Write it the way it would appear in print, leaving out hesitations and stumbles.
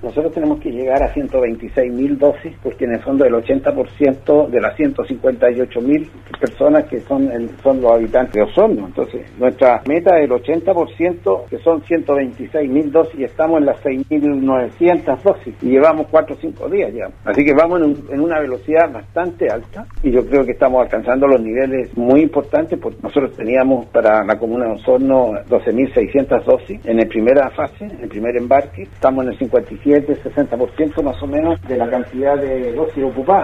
Nosotros tenemos que llegar a 126.000 dosis, porque en el fondo el 80% de las 158.000 personas que son los habitantes de Osorno. Entonces, nuestra meta es el 80%, que son 126.000 dosis, y estamos en las 6.900 dosis, y llevamos 4 o 5 días ya. Así que vamos en una velocidad bastante alta, y yo creo que estamos alcanzando los niveles muy importantes, porque nosotros teníamos para la comuna de Osorno 12.600 dosis en la primera fase, en el primer embarque. Estamos en el 57-60% más o menos de la cantidad de dosis ocupadas.